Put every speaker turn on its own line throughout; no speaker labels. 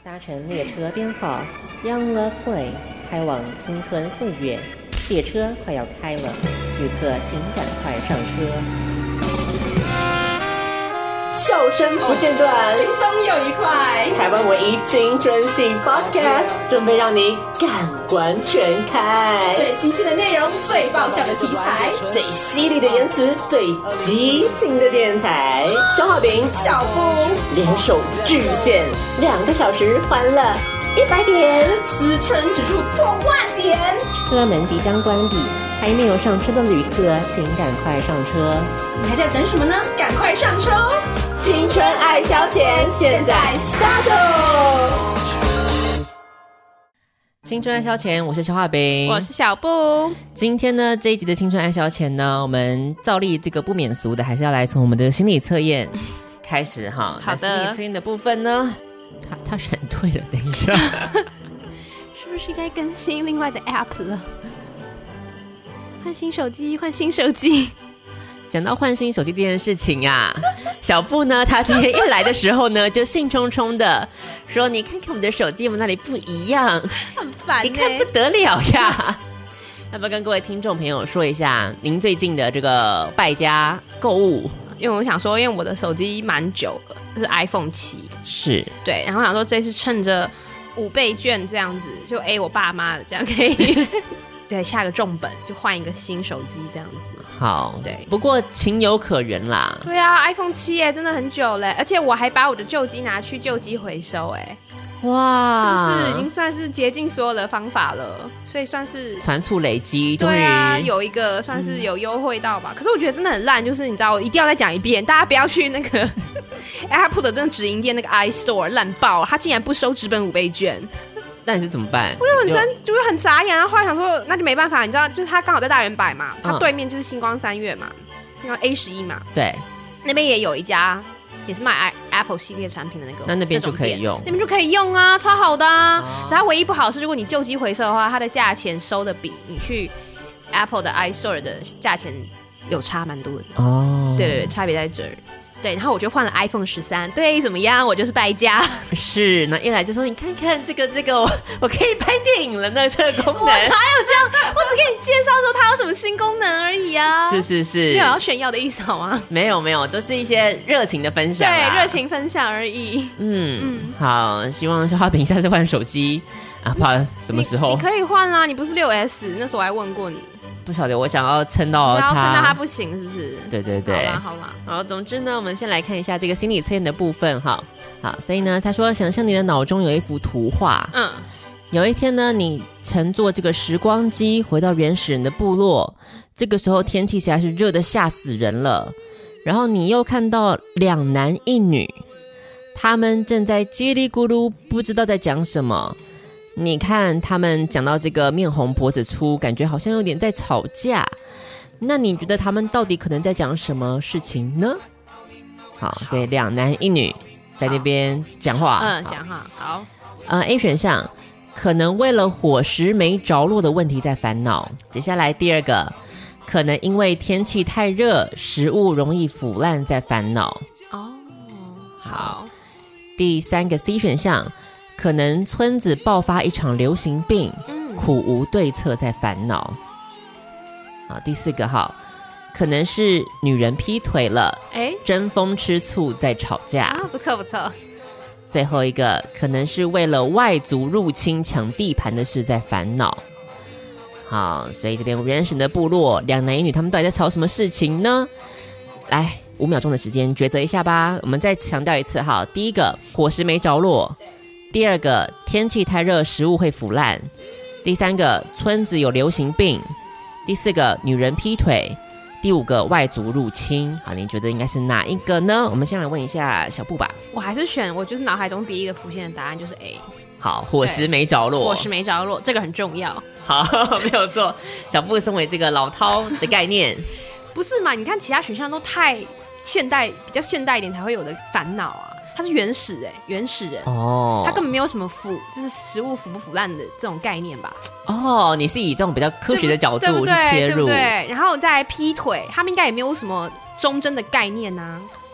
搭乘列车编号 Young Love Way 开往青春岁月，列车快要开了，旅客请赶快上车。笑声不间断，
轻松又愉快，
台湾唯一青春系 Podcast， 准备让你感官全开。
最新鲜的内容，最爆笑的题材，
最犀利的言辞，最激情的电台。小好饼、
小布
联手巨献2个小时，欢乐100点，
思春指数破万点。
车门即将关闭，还没有上车的旅客，请赶快上车。
你还在等什么呢？赶快上车哦！
青春爱消遣，现在下豆。青春爱消遣，我是小画饼，
我是小布。
今天呢，这一集的青春爱消遣呢，我们照例这个不免俗的，还是要来从我们的心理测验开始哈。
好的。
心理测验的部分呢，他闪退了，等一下，
是不是应该更新另外的 app 了？换新手机，换新手机。
讲到换新手机这件事情啊，小布呢，他今天一来的时候呢，就兴冲冲的说：“你看看我的手机，我们哪里不一样？
很烦欸，
你看不得了呀！”要不要跟各位听众朋友说一下您最近的这个败家购物？
因为我想说，因为我的手机蛮久了，是 iPhone 7，
是对，
然后想说这次趁着5倍券这样子，就我爸妈的这样可以，对，下个重本就换一个新手机这样子。
好，
对，
不过情有可原啦。
对啊 ，iPhone 7真的很久嘞，而且我还把我的旧机拿去旧机回收
哇，
是不是已经算是竭尽所有的方法了？所以算是
传促累积，终于、
对啊，有一个算是有优惠到吧。可是我觉得真的很烂，就是你知道，我一定要再讲一遍，大家不要去那个 Apple 的这个直营店那个 iStore 烂爆，他竟然不收纸本5倍券。
那你是怎么办？
我就就是很傻眼，然后后来想说那就没办法，你知道，就是他刚好在大圆柏嘛，他对面就是星光3月嘛，星光 A11嘛，
对，
那边也有一家也是卖 Apple 系列产品的那个，
那边就可以用，
那边就可以用啊，超好的啊。只是它唯一不好是，如果你旧机回收的话，它的价钱收的比你去 Apple 的 iStore 的价钱有差蛮多的哦。对对对，差别在这儿。对，然后我就换了 iPhone 13，对，怎么样？我就是败家。
是，那一来就说你看看这个我可以拍电影了呢，这个功能。
我哪有这样？我只给你介绍说它有什么新功能而已啊。
是，
没有要炫耀的意思好吗？
没有，都是一些热情的分享。
对，热情分享而已。
好，希望小花饼下次换手机啊，怕什么时候？
你可以换啦，你不是6S，那时候我还问过你。
不晓得，我想要撑到它，
撑到它不行，是不是？
对，
好啦。
好，总之呢，我们先来看一下这个心理测验的部分哈。好，所以呢，他说，想象你的脑中有一幅图画，有一天呢，你乘坐这个时光机回到原始人的部落，这个时候天气实在是热得吓死人了，然后你又看到2男1女，他们正在叽里咕噜不知道在讲什么。你看他们讲到这个面红脖子粗，感觉好像有点在吵架，那你觉得他们到底可能在讲什么事情呢？好，所以2男1女在那边讲话，
讲话好。
A 选项可能为了伙食没着落的问题在烦恼。接下来第2个，可能因为天气太热，食物容易腐烂在烦恼。好。第3个 C 选项，可能村子爆发一场流行病，苦无对策在烦恼。好，第4个好，可能是女人劈腿了，争风吃醋在吵架。
不错。
最后一个，可能是为了外族入侵抢地盘的事在烦恼。好，所以这边原始的部落2男1女，他们到底在吵什么事情呢？来，5秒钟的时间抉择一下吧。我们再强调一次哈，第1个，伙食没着落。第2个，天气太热，食物会腐烂。第3个，村子有流行病。第4个，女人劈腿。第5个，外族入侵。好，你觉得应该是哪一个呢？我们先来问一下小布吧。
我还是选，我就是脑海中第一个浮现的答案就是 A。
好，伙食没着落。
伙食没着落，这个很重要。
好，没有错。小布身为这个老饕的概念，
不是嘛？你看其他选项都太现代，比较现代一点才会有的烦恼啊。他是原始人他根本没有什么就是食物腐不腐烂的这种概念吧。
你是以这种比较科学的角度去切入，
对不对？然后再劈腿，他们应该也没有什么忠贞的概念啊。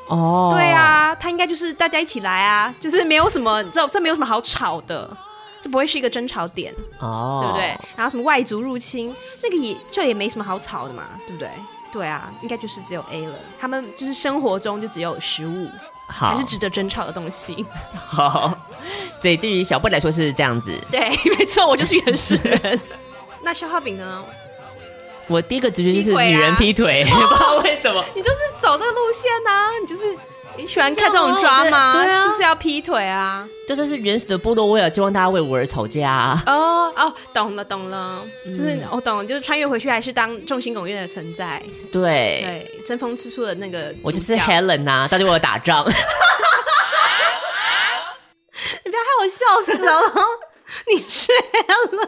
哦，对啊，他应该就是大家一起来啊，就是没有什么，这没有什么好吵的，这不会是一个争吵点哦，对不对？然后什么外族入侵，那个也没什么好吵的嘛，对不对？对啊，应该就是只有 A 了，他们就是生活中就只有食物，还是值得争吵的东西。
好，所以对于小布来说是这样子。
对，没错，我就是原始人。那消化饼呢？
我第一个直觉就是女人劈腿，不知道为什么。
你就是走这个路线啊，你喜欢看这种抓吗？对啊，就是要劈腿啊。
就算是原始的部落，我也希望大家为我而吵架啊。
哦，懂了，就是我懂，就是穿越回去还是当众星拱月的存在。对，争风吃醋的那个，
我就是 Helen 啊，大家为我打仗。
你不要害我笑死了，你是 Helen。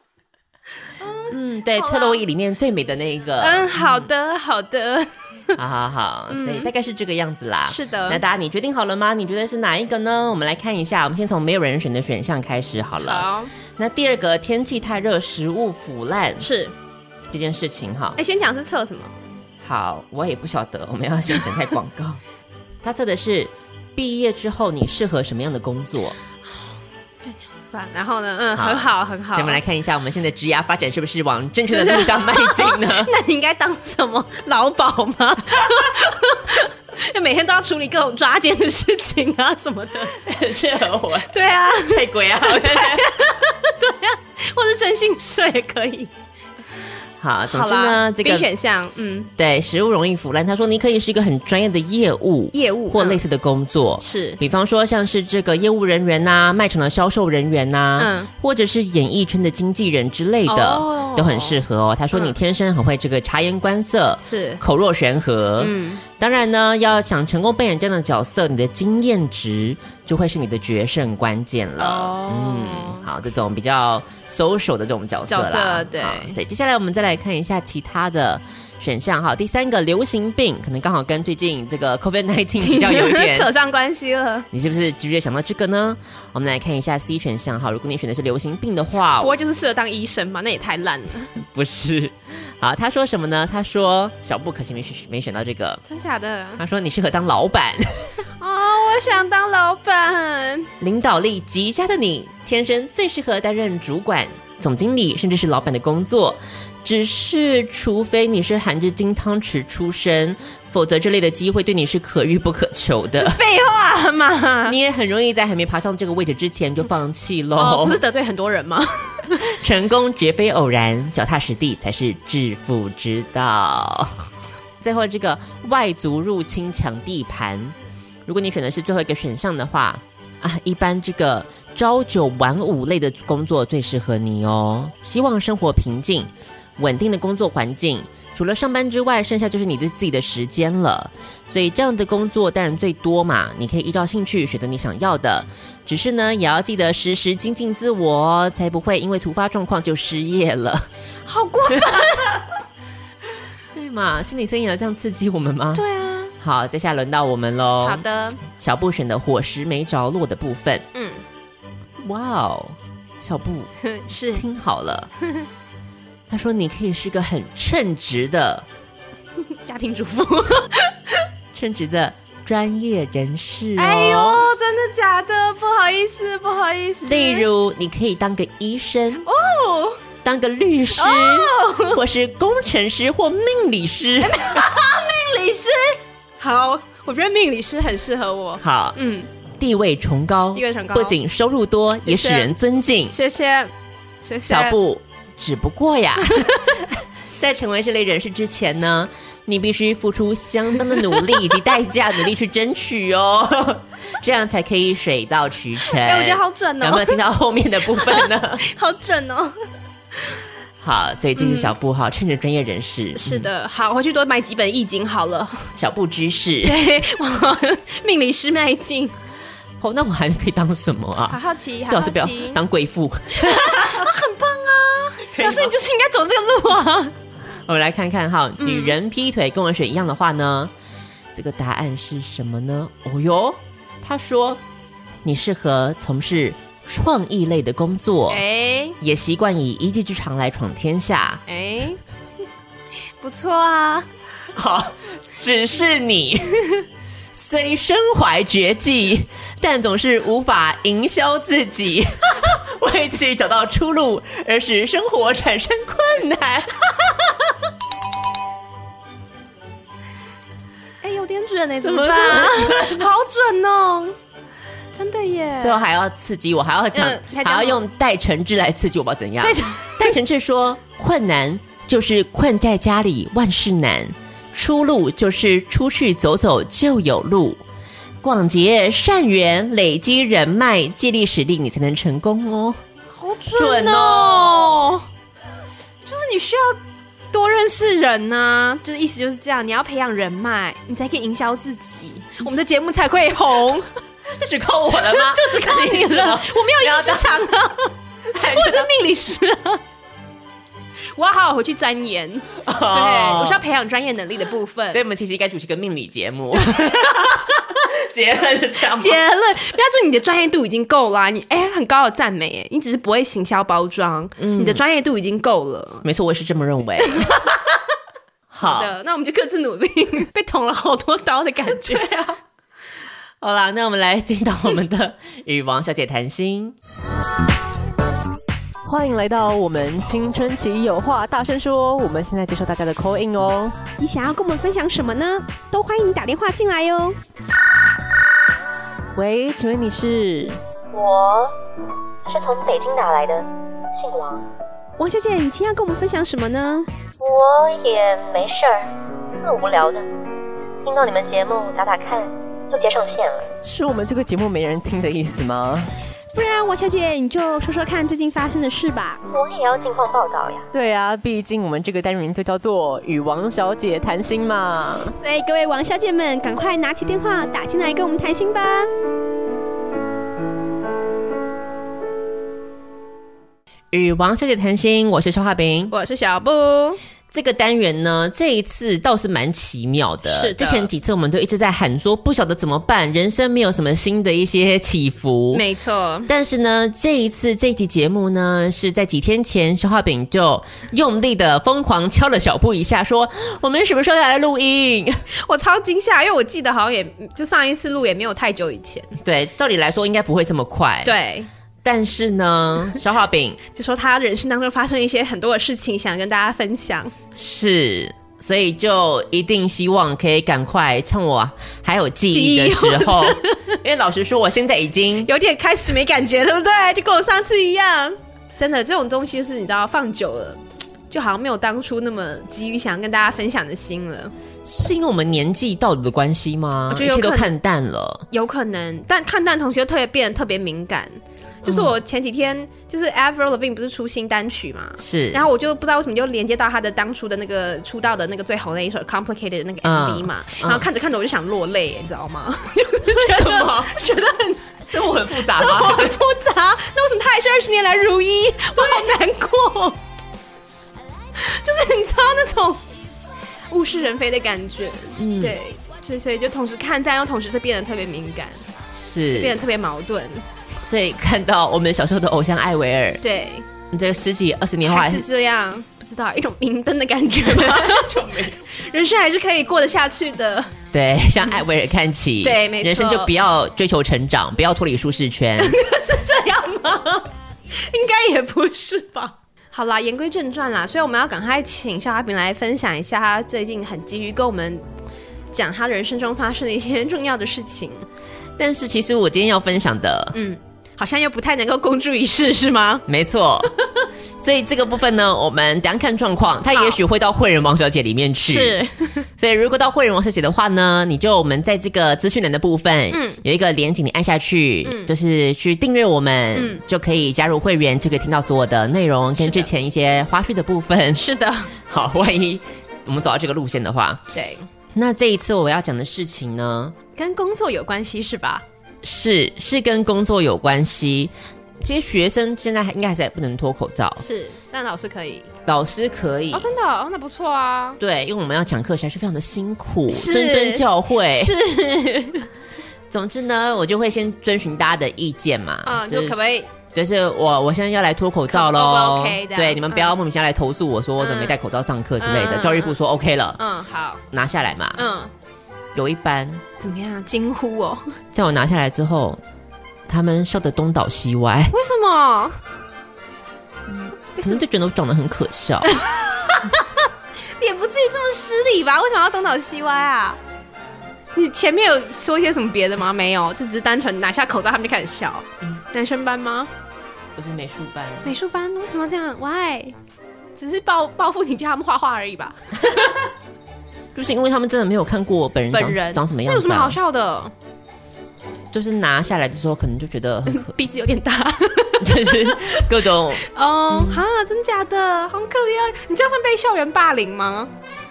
对，特洛伊里面最美的那一个。
好的。
好，所以大概是这个样子啦。
是的。
那大家你决定好了吗？你觉得是哪一个呢？我们来看一下，我们先从没有人选的选项开始好了。好。那第二个，天气太热，食物腐烂，
是
这件事情哈。
先讲是测什么？
好，我也不晓得，我们要先等待广告。他测的是毕业之后你适合什么样的工作。
然后呢？很好。所
以我们来看一下，我们现在职涯发展是不是往正确的路上迈进呢？
那你应该当什么劳保吗？每天都要处理各种抓奸的事情啊什么的，
很适合我。
对啊，
太鬼啊！对
啊，或是征信社也可以。
好，总之呢，这个
B 选项，
对，食物容易腐烂。他说你可以是一个很专业的业务或类似的工作，
是，
比方说像是这个业务人员呐、卖场的销售人员呐，或者是演艺圈的经纪人之类的，都很适合哦。他说你天生很会这个察言观色，
是
口若悬河，当然呢，要想成功扮演这样的角色，你的经验值就会是你的决胜关键了。好，这种比较 social 的这种角色啦，
对。
所以接下来我们再来看一下其他的选项哈。第三个，流行病，可能刚好跟最近这个 COVID-19 比较有一点
扯上关系了。
你是不是直接想到这个呢？我们来看一下 C 选项哈。如果你选的是流行病的话，
不会就是适合当医生吗？那也太烂了。
不是。好，他说什么呢？他说小布可惜没选到这个，
真假的？
他说你适合当老板。
我想当老板。
领导力极佳的你，天生最适合担任主管、总经理，甚至是老板的工作。只是除非你是含着金汤匙出生，否则这类的机会对你是可遇不可求的。
废话嘛，
你也很容易在还没爬上这个位置之前就放弃咯。
不是得罪很多人吗？
成功绝非偶然，脚踏实地才是致富之道。最后这个外族入侵抢地盘，如果你选的是最后一个选项的话一般这个朝九晚五类的工作最适合你哦。希望生活平静稳定的工作环境，除了上班之外，剩下就是你的自己的时间了。所以这样的工作当然最多嘛，你可以依照兴趣选择你想要的，只是呢也要记得时时精进自我，才不会因为突发状况就失业了。
好过分。
对嘛，心理测验要这样刺激我们吗？
对啊。
好，接下来轮到我们咯。
好的。
小布选的伙食没着落的部分。哇哦，小布
是
听好了。他说你可以是个很称职的
家庭主妇。
称职的专业人士哦。
哎呦，真的假的？不好意思。
例如你可以当个医生当个律师或是工程师或命理师。
命理师好，我觉得命理师很适合我。
好，地位崇高，不仅收入多，也使人尊敬。
谢谢。
小布，只不过呀，在成为这类人士之前呢，你必须付出相当的努力以及代价，努力去争取哦，这样才可以水到渠成。
我觉得好准哦。
有没有听到后面的部分呢？
好准哦。
好，所以这是小布哈，趁着专业人士。
是的，好，回去多买几本易经好了。
小布知识，
对，往命理师迈进。
那我还可以当什么啊？
好好奇，
最好是不要当贵妇。
很棒啊！表示你就是应该走这个路啊。
我们来看看哈，女人劈腿跟我选一样的话呢，这个答案是什么呢？他说你适合从事创意类的工作，也习惯以一技之长来闯天下。
不错啊。
好，只是你虽身怀绝技，但总是无法营销自己，为自己找到出路，而使生活产生困难。
有点准欸，怎么办？好准哦！真的耶！
最后还要刺激我，还要讲，还要用戴承志来刺激我，不知道怎样。戴承志说：“困难就是困在家里，万事难；出路就是出去走走就有路。广结善缘，累积人脉，借力使力，你才能成功哦。”
好准哦！就是你需要多认识人啊，就是意思就是这样，你要培养人脉，你才可以营销自己，我们的节目才会红。
这只靠我了吗？
就只靠你了，我没有一技之长啊，我是命理师啊。我要好好回去钻研，对，我是要培养专业能力的部分。
所以我们其实应该主持个命理节目。结论是这样吗？
结论，不要说你的专业度已经够了，你很高的赞美，你只是不会行销包装，你的专业度已经够了。
没错，我也是这么认为。
好的，那我们就各自努力。被捅了好多刀的感觉啊！
好啦，那我们来进到我们的与王小姐谈心。欢迎来到我们青春期有话大声说，我们现在接受大家的 call in 哦。
你想要跟我们分享什么呢？都欢迎你打电话进来哟。
喂，请问你是？
我是从北京打来的，姓王。
王小姐，你今天要跟我们分享什么呢？
我也没事儿，特无聊的，听到你们节目打打看就接上线了。
是我们这个节目没人听的意思吗？
不然王小姐你就说说看最近发生的事吧。
我也要近况报道呀。
对啊，毕竟我们这个单元就叫做与王小姐谈心嘛。
所以各位王小姐们赶快拿起电话打进来跟我们谈心吧。
与王小姐谈心，我是肖化饼，
我是小布。
这个单元呢，这一次倒是蛮奇妙的。
是的，
之前几次我们都一直在喊说不晓得怎么办，人生没有什么新的一些起伏。
没错。
但是呢，这一次这一集节目呢，是在几天前，肖化饼就用力的疯狂敲了小布一下，说我们什么时候要来录音？
我超惊吓，因为我记得好像也就上一次录也没有太久以前。
对，照理来说应该不会这么快。
对。
但是呢，肖化饼
就说他人生当中发生一些很多的事情，想跟大家分享。
是，所以就一定希望可以赶快趁我还有记忆的时候，因为老实说，我现在已经
有点开始没感觉，对不对？就跟我上次一样。真的，这种东西就是你知道，放久了，就好像没有当初那么急于想跟大家分享的心了。
是因为我们年纪到的关系吗？一切都看淡了，
有可能，但看淡同时又变得特别敏感。就是我前几天就是 Avril Lavigne 不是出新单曲嘛，
是，
然后我就不知道为什么就连接到他的当初的那个出道的那个最红的一首 Complicated 的那个 MV 嘛，然后看着看着我就想落泪，你知道吗？
为什么？觉得生活很复杂吗？
生活很复杂，那为什么他还是20年来如一？我好难过。就是你知道那种物是人非的感觉，对，所以就同时看淡，又同时是变得特别敏感，
是
变得特别矛盾。
所以看到我们小时候的偶像艾薇儿，
对，
你这个10几20年后
还是这样，不知道一种明灯的感觉吗？人生还是可以过得下去的。
对，向艾薇儿看齐。
对，没错，
人生就不要追求成长，不要脱离舒适圈。
是这样吗？应该也不是吧。好啦，言归正传啦，所以我们要赶快请肖化饼来分享一下他最近很急于跟我们讲他人生中发生的一些重要的事情。
但是其实我今天要分享的，
好像又不太能够公诸于世，是吗？
没错。所以这个部分呢，我们等一下看状况，他也许会到慧人王小姐里面去。
是。
所以如果到慧人王小姐的话呢，我们在这个资讯栏的部分，有一个连结，你按下去，就是去订阅我们，就可以加入会员，就可以听到所有的内容跟之前一些花絮的部分。
是的。
好，万一我们走到这个路线的话，
对。
那这一次我要讲的事情呢，
跟工作有关系是吧？
是跟工作有关系。其实学生现在应该还是不能脱口罩，
是，但老师可以。
老师可以
哦，真的哦，那不错啊。
对，因为我们要讲课，实在是非常的辛苦，谆教诲。
是。
总之呢，我就会先遵循大家的意见嘛，
就可不可以？
就是我现在要来脱口罩咯，
OK 的。
对，你们不要莫名其妙来投诉我说我怎么没戴口罩上课之类的。教育部说 OK 了，
好，
拿下来嘛。 有一班
怎么样？惊呼哦！
在我拿下来之后，他们笑得东倒西歪。
为什么？
可能就觉得我长得很可笑。
也不至于这么失礼吧？为什么要东倒西歪啊？你前面有说一些什么别的吗？没有，就只是单纯拿下口罩，他们就开始笑。男生班吗？
不是美术班。
美术班为什么要这样 ？Why？ 只是报复你叫他们画画而已吧？
就是因为他们真的没有看过本人长什么样子、啊。
那有什么好笑的？
就是拿下来的时候，可能就觉得很
鼻子有点大，
就是各种
真假的，好可怜。你这样算被校园霸凌吗？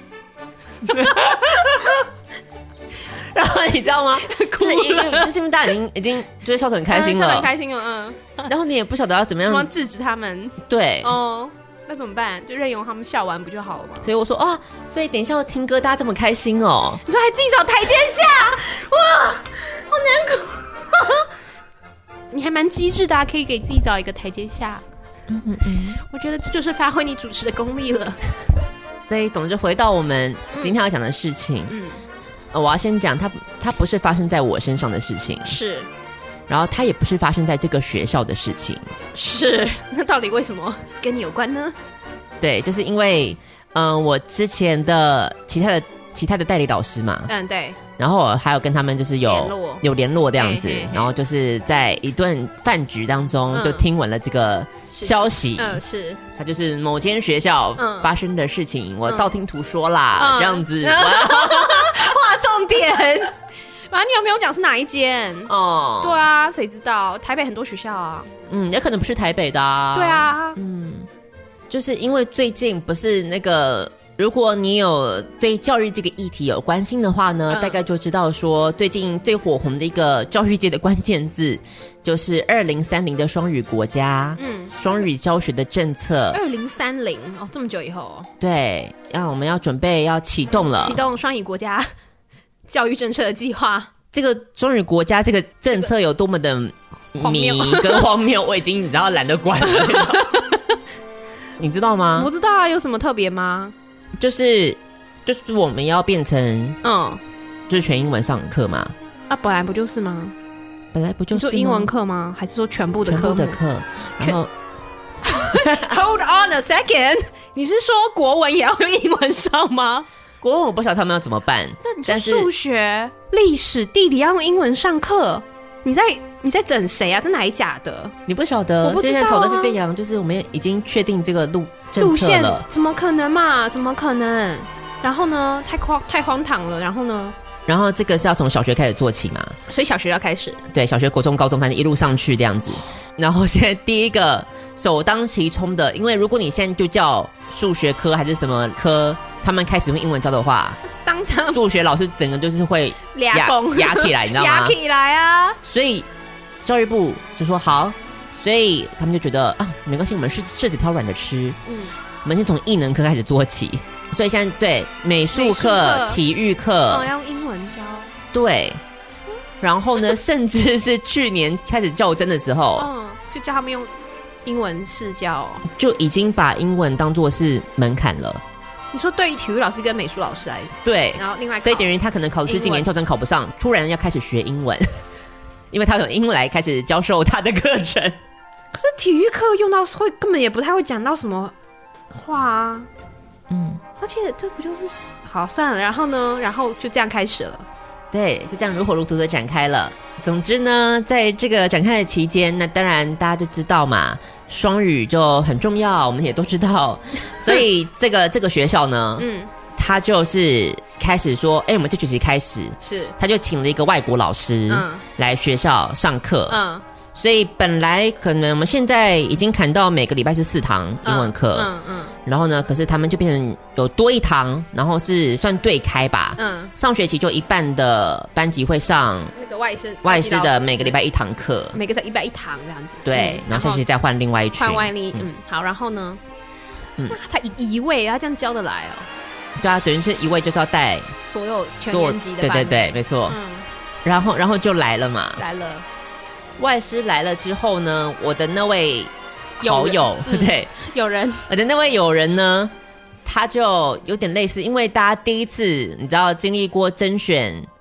然后你知道吗？就是因为大家已经就是笑得很开心了，
很开心了，
然后你也不晓得要怎么样
制止他们。
对，
那怎么办？就任由他们笑完不就好了吗？
所以我说所以等一下要听歌，大家这么开心哦。
你说还自己找台阶下，哇，好难过。你还蛮机智的，可以给自己找一个台阶下。我觉得这就是发挥你主持的功力了。
所以总之回到我们今天要讲的事情，我要先讲它不是发生在我身上的事情，
是。
然后它也不是发生在这个学校的事情，
是。那到底为什么跟你有关呢？
对，就是因为我之前的其他的代理老师嘛，
对，
然后我还有跟他们就是有联络这样子，然后就是在一顿饭局当中就听闻了这个消息，
是，
它就是某间学校发生的事情，我道听途说啦，这样子，
划重点。反正你有没有讲是哪一间？对啊，谁知道？台北很多学校啊，
也可能不是台北的啊。
对啊，
就是因为最近不是那个，如果你有对教育这个议题有关心的话呢，大概就知道说最近最火红的一个教育界的关键字就是2030的双语国家，双语教学的政策。
2030这么久以后，
对，我们要准备要启动了，
启动双语国家教育政策的计划。
这个双语国家这个政策有多么的迷跟荒谬，我已经你知道懒得管了。你知道吗？
我知道啊，有什么特别吗？
就是我们要变成就是全英文上课嘛。
本来不就是吗？
本来不就是
吗？你说英文课吗？还是说全部的科目？
全部的课，然后
Hold on a second， 你是说国文也要用英文上吗？
国文我不晓得他们要怎么办。
但是数学、历史、地理要用英文上课，你在整谁啊？这哪一假的？
你不晓得？
我不知道啊。
现在吵得沸沸扬扬，就是我们已经确定这个政策了。
怎么可能嘛？怎么可能？然后呢？太荒唐了。然后呢？
然后这个是要从小学开始做起嘛？
所以小学要开始。对，
小学、国中、高中，反正一路上去这样子。然后现在第一个首当其冲的，因为如果你现在就叫数学科还是什么科，他们开始用英文教的话，
当场
数学老师整个就是会
压
起来，你知道吗？
压起来啊！
所以教育部就说好，所以他们就觉得没关系，我们柿子挑软的吃。我们先从艺能科开始做起。所以现在对美术课、体育课
要用英文教。
对。然后呢，甚至是去年开始较真的时候，
就叫他们用英文试教，
就已经把英文当作是门槛了。
你说对于体育老师跟美术老师来，
对，
然后另外，
所以等于他可能考试今年校正考不上，突然要开始学英文，因为他有英文来开始教授他的课程。
可是体育课用到根本也不太会讲到什么话啊。而且这不就是好算了，然后呢，然后就这样开始了。
对，就这样如火如荼的展开了。总之呢，在这个展开的期间，那当然大家就知道嘛，双语就很重要，我们也都知道。所以这个学校呢，他就是开始说，我们这学期开始，他就请了一个外国老师来学校上课。所以本来可能我们现在已经砍到每个礼拜是4堂英文课，然后呢，可是他们就变成有多1堂，然后是算对开吧。上学期就一半的班级会上
那个
外师的每个礼拜1堂课，
每个礼拜1堂这样子。
对，然后下学期再换另外一群。
换外力，好，然后呢？那他才一位，他这样教得来哦？
对啊，等于是一位就是要带
所有全年级的班。
对，没错。然后就来了嘛，
来了。
外师来了之后呢，我的那位好友，对，我的那位友人呢，他就有点类似，因为大家第一次你知道经历过甄选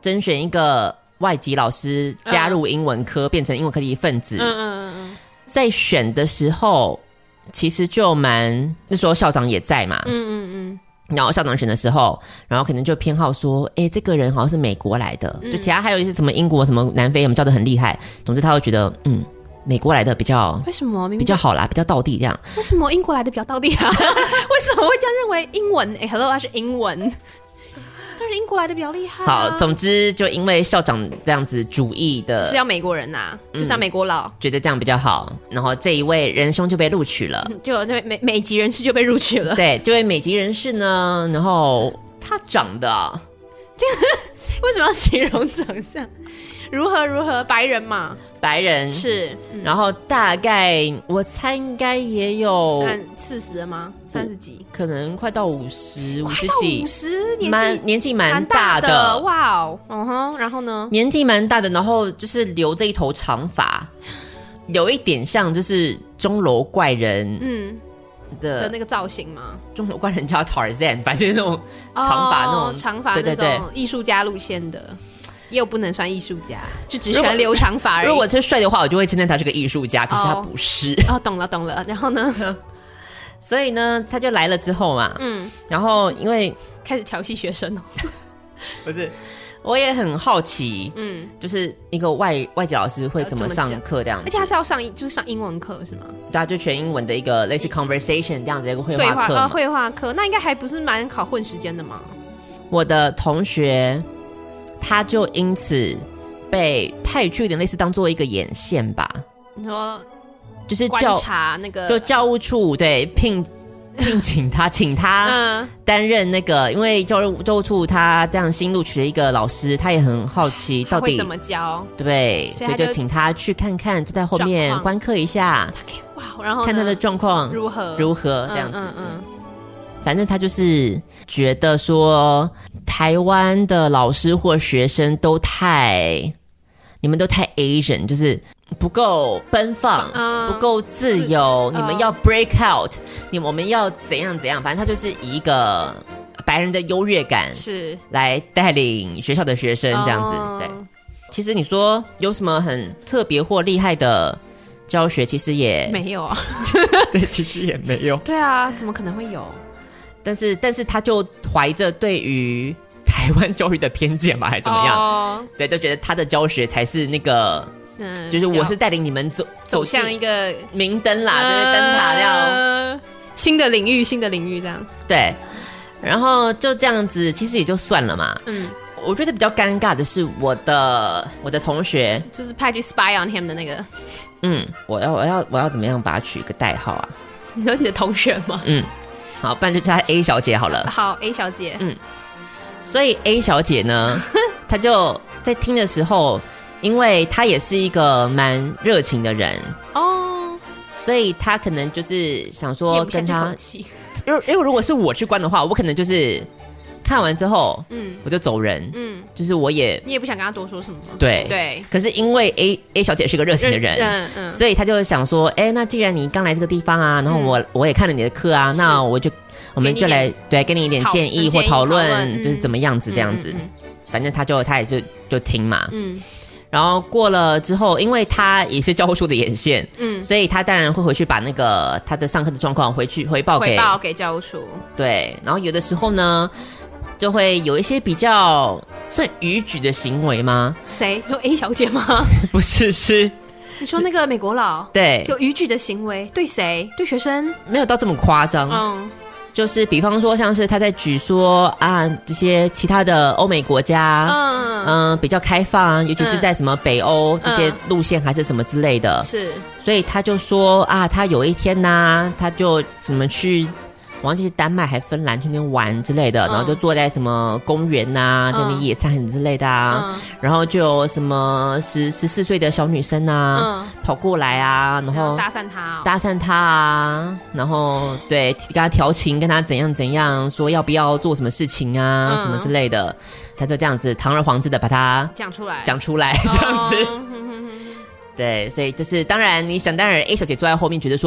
甄选一个外籍老师加入英文科，变成英文科的一份子。在选的时候，其实就那时候校长也在嘛。然后校长选的时候，然后可能就偏好说，这个人好像是美国来的，就其他还有一些什么英国、什么南非，我们教的很厉害。总之，他会觉得，美国来的比较
为什么
比较好啦，比较道地这样。
为什么英国来的比较道地啊？为什么会这样认为？英文，hello， 它是英文。但是英国来的比较厉害。
好，总之就因为校长这样子主义的
是要美国人呐，就是要美国佬，
觉得这样比较好，然后这一位仁兄就被录取了，
就美籍人士就被录取了。
对，这位美籍人士呢，然后他长得，
为什么要形容长相？如何？白人嘛，
白人
是，
然后大概我猜应该也有
40了吗？30几，
可能快到50几
，50
年纪蛮大的，
哇哦，然后呢？
年纪蛮大的，然后就是留着一头长发，有一点像就是钟楼怪人，的
那个造型吗？
钟楼怪人叫 Tarzan， 反正就是那种长发
那种艺术家路线的。也有不能算艺术家，就只喜欢留长发而已。
如果是帅的话，我就会称赞他是个艺术家，可是他不是。
懂了。然后呢？
所以呢，他就来了之后嘛，然后因为
开始调戏学生哦，
不是，我也很好奇，就是一个外籍老师会怎么上课这样子，
而且他是要上英文课是吗？
大家就全英文的一个类似 conversation 这样子一个绘画课，
绘画课，那应该还不是蛮考混时间的吗？
我的同学。他就因此被派去点类似当做一个眼线吧。
你说，
就是
观察那个，
就教务处对聘请他，请他担任那个，因为教务处他这样新录取了一个老师，他也很好奇到底
会怎么教，
对，所以就请他去看看，就在后面观课一下，
哇，然后
看他的状况如何这样子。反正他就是觉得说，台湾的老师或学生你们都太 Asian， 就是不够奔放，不够自由，你们要 break out，我们要怎样，反正他就是以一个白人的优越感
是
来带领学校的学生这样子。对，其实你说有什么很特别或厉害的教学，其实也
没有啊。
对，其实也没有。
对啊，怎么可能会有？
但是他就怀着对于台湾教育的偏见吧，还怎么样？对，就觉得他的教学才是那个，就是我是带领你们走
向一个
明灯啦，对，灯塔这样，
新的领域这样。
对，然后就这样子，其实也就算了嘛。我觉得比较尴尬的是我的同学，
就是派去 spy on him 的那个。
我要怎么样把他取一个代号啊？
你说你的同学吗？
好，不然就叫她 A 小姐好了。
好 ，A 小姐。
所以 A 小姐呢，她就在听的时候，因为她也是一个蛮热情的人所以她可能就是想说跟她，因为如果是我去关的话，我可能就是看完之后，我就走人，就是你
也不想跟她多说什么，
对。可是因为 A 小姐是个热情的人，所以她就想说，那既然你刚来这个地方啊，然后我也看了你的课啊，那我们就来给你一点建议或讨论，就是怎么样子这样子。反正她也是就听嘛，然后过了之后，因为他也是教务处的眼线，所以他当然会回去把那个他的上课的状况回报给
教务处。对，
然后有的时候呢，就会有一些比较算逾矩的行为吗？
谁说 A 小姐吗？
不是，是
你说那个美国佬，
对，
有逾矩的行为，对谁？对学生？
没有到这么夸张，就是比方说像是他在举说啊，这些其他的欧美国家比较开放，尤其是在什么北欧这些路线还是什么之类的，
是，
所以他就说啊，他有一天呢，他就什么去忘记是丹麦还芬兰去那边玩之类的，然后就坐在什么公园啊，在那边野餐之类的啊，然后就有什么14岁的小女生啊跑过来啊，然后
搭讪他
啊，然后对跟他调情，跟他怎样说要不要做什么事情啊，什么之类的，他就这样子堂而皇之的把他讲出来这样子。对，所以就是当然你想当然 A 小姐坐在后面觉得说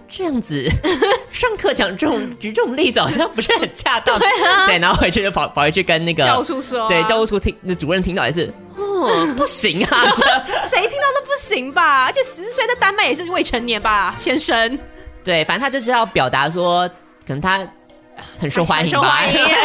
这样子上课讲举这种例子好像不是很恰当。
对，
然后回去就跑回去跟那个
教务处说，
对，教务处主任听到也是，不行啊，
谁听到都不行吧？而且14岁在丹麦也是未成年吧，先生。
对，反正他就是要表达说，可能他很受欢迎吧，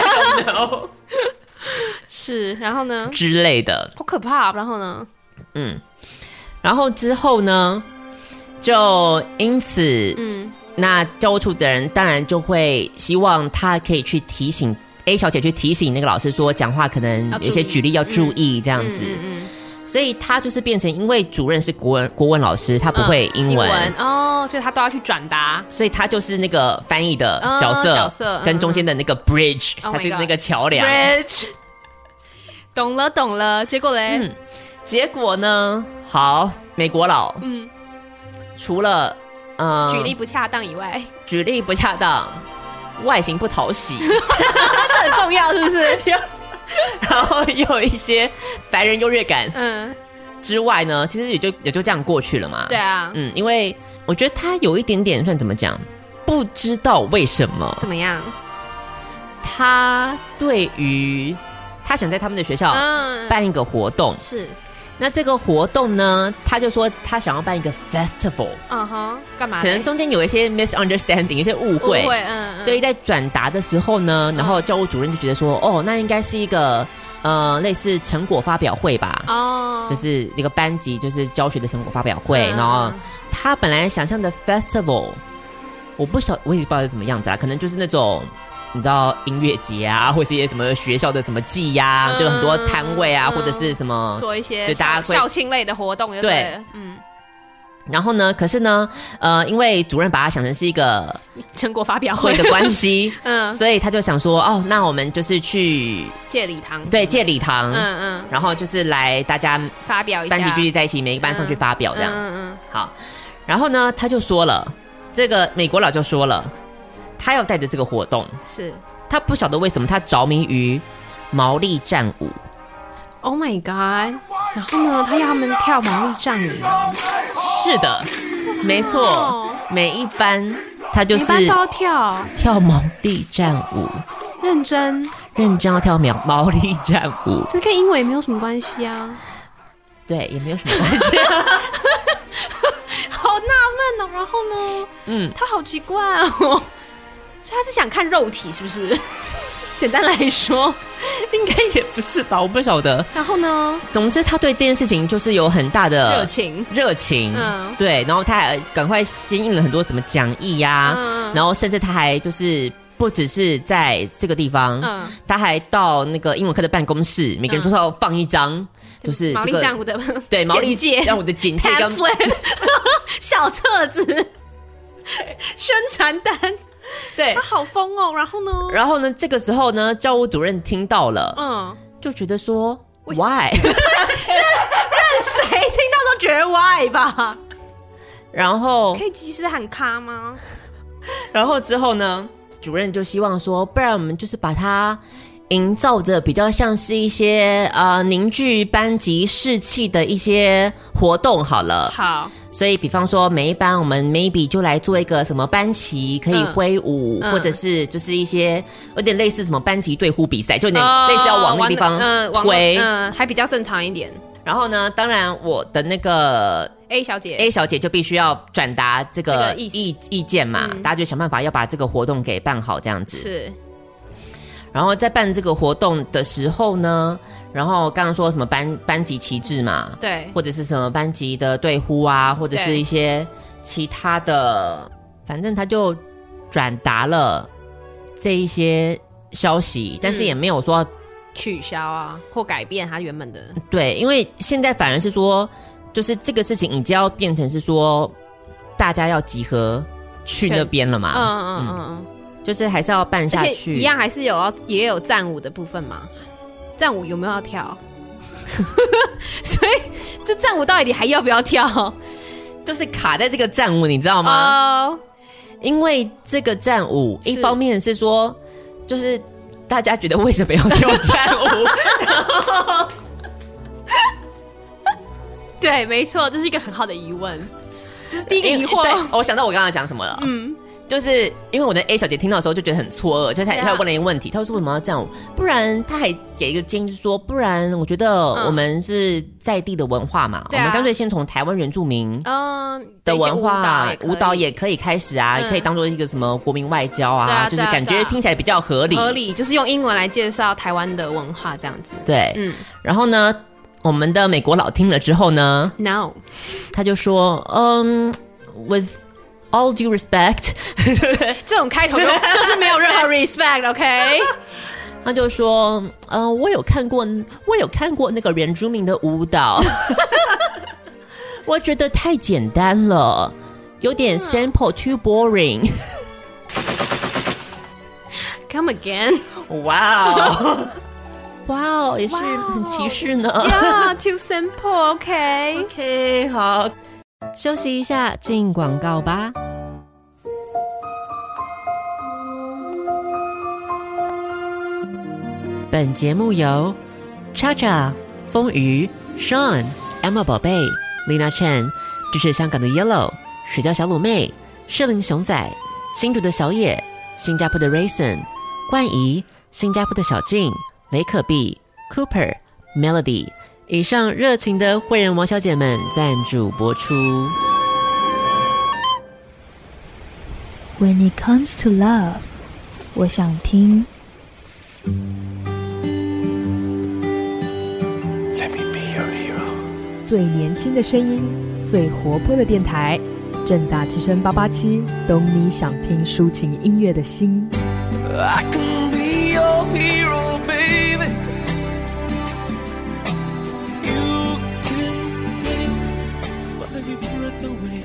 是，然后呢
之类的，
好可怕。然后呢，
然后之后呢，就因此，那教务处的人当然就会希望他可以去提醒 A 小姐去提醒那个老师说，讲话可能有些举例要注意这样子。所以他就是变成，因为主任是国文老师，他不会英文
哦，所以他都要去转达，
所以他就是那个翻译的角色，跟中间的那个 bridge，他是那个桥梁。
bridge， 懂了，结果嘞？
结果呢？好，美国佬，除了
举例不恰当以外，
外形不讨喜，
这很重要，是不是？
然后又有一些白人优越感，之外呢，其实也就这样过去了嘛。
对啊，
因为我觉得他有一点点算怎么讲，不知道为什么，
怎么样？
他对于他想在他们的学校办一个活动，
是。
那这个活动呢，他就说他想要办一个 festival，
干嘛？
可能中间有一些 misunderstanding， 有些误会，所以在转达的时候呢，然后教务主任就觉得说，那应该是一个类似成果发表会吧，就是一个班级就是教学的成果发表会，然后他本来想象的 festival， 我也不知道是怎么样子啊，可能就是那种。你知道音乐节啊，或是一些什么学校的什么祭呀，就有很多摊位啊，或者是什么
做一些
就大家
校庆类的活动，对，
然后呢，可是呢，因为主任把它想成是一个
成果发表会
的关系，所以他就想说，那我们就是去
借礼堂，
对，借礼堂，然后就是来大家
发表一下，
班级聚集在一起，每一个班上去发表这样，好，然后呢，他就说了，这个美国佬就说了。他要带着这个活动，
是
他不晓得为什么他着迷于毛利战舞。
Oh my god！ 然后呢，他要他们跳毛利战舞吗？
是的，没错，每一班他就是
每班都要
跳毛利战舞，
认真
要跳毛利战舞。
这跟英文也没有什么关系啊。
对，也没有什么关系啊。
好纳闷哦，然后呢？他好奇怪哦。所以他是想看肉体，是不是？简单来说，
应该也不是吧，我不晓得。
然后呢？
总之，他对这件事情就是有很大的热情，对。然后他还赶快先印了很多什么讲义呀，然后甚至他还就是不只是在这个地方，他还到那个英文课的办公室，每个人都要放一张，就是
毛利战舞的
对毛利战舞的简介跟
小册子、宣传单。
对，
他好疯哦。然后呢，
这个时候呢，教务主任听到了，就觉得说 why，
任谁听到都觉得 why 吧。
然后
可以及时喊卡吗？
然后之后呢，主任就希望说，不然我们就是把它营造着比较像是一些凝聚班级士气的一些活动好了。
好。
所以比方说每一班我们 maybe 就来做一个什么班旗可以挥舞，或者是就是一些有点类似什么班级对呼比赛，就有点类似要往那个地方挥，
还比较正常一点。
然后呢，当然我的那个
A 小姐
就必须要转达这个意见嘛，大家就想办法要把这个活动给办好这样子。
是。
然后在办这个活动的时候呢，然后刚刚说什么班级旗帜嘛，
对，
或者是什么班级的对呼啊，或者是一些其他的，反正他就转达了这一些消息，但是也没有说
取消啊或改变他原本的。
对，因为现在反而是说，就是这个事情已经要变成是说大家要集合去那边了嘛。就是还是要办下去，
而且一样还是也有战舞的部分嘛。战舞有没有要跳？所以这战舞到底还要不要跳？
就是卡在这个战舞，你知道吗？因为这个战舞，一方面是说，就是大家觉得为什么要跳战舞？
对，没错，这是一个很好的疑问。 就是第一个疑惑。
对，我想到我刚刚讲什么了。就是因为我的 A 小姐听到的时候就觉得很错愕，就她问了一个问题，她说为什么要这样？不然她还给一个建议，就是说，不然我觉得我们是在地的文化嘛，我们干脆先从台湾原住民的文化舞蹈也可以开始啊，可以当做一个什么国民外交啊，就是感觉听起来比较合理，
就是用英文来介绍台湾的文化这样子。
对，然后呢，我们的美国佬听了之后呢
，No，
他就说，with all due respect
这种开头就是没有任何 respect，OK？
他就说，我有看过那个原住民的舞蹈，我觉得太简单了，有点 simple too boring。
Come again？
哇，也是很歧视呢。
Yeah, too simple. OK，
好，休息一下，进广告吧。本节目由 Chacha、风鱼、Sean、Emma 宝贝、Lina Chen 支持香港的 Yellow、水饺小卤妹、士林熊仔、新竹的小野、新加坡的 Raisin、冠仪、新加坡的小静、雷可碧、Cooper、Melody 以上热情的会员王小姐们赞助播出。
When it comes to love， 我想听最年轻的声音，最活泼的电台，政大之声887，懂你想听抒情音乐的心。I can be your hero, baby. You can take my breath away.